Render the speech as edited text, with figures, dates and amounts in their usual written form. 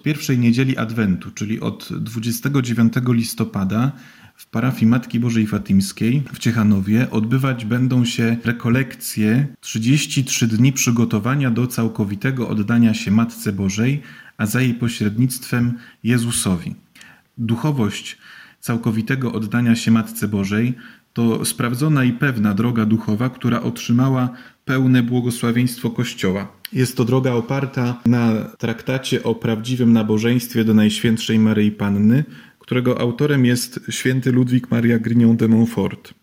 pierwszej niedzieli Adwentu, czyli od 29 listopada w parafii Matki Bożej Fatymskiej w Ciechanowie odbywać będą się rekolekcje 33 dni przygotowania do całkowitego oddania się Matce Bożej, a za jej pośrednictwem Jezusowi. Duchowość całkowitego oddania się Matce Bożej to sprawdzona i pewna droga duchowa, która otrzymała pełne błogosławieństwo Kościoła. Jest to droga oparta na traktacie o prawdziwym nabożeństwie do Najświętszej Maryi Panny, którego autorem jest święty Ludwik Maria Grignon de Montfort.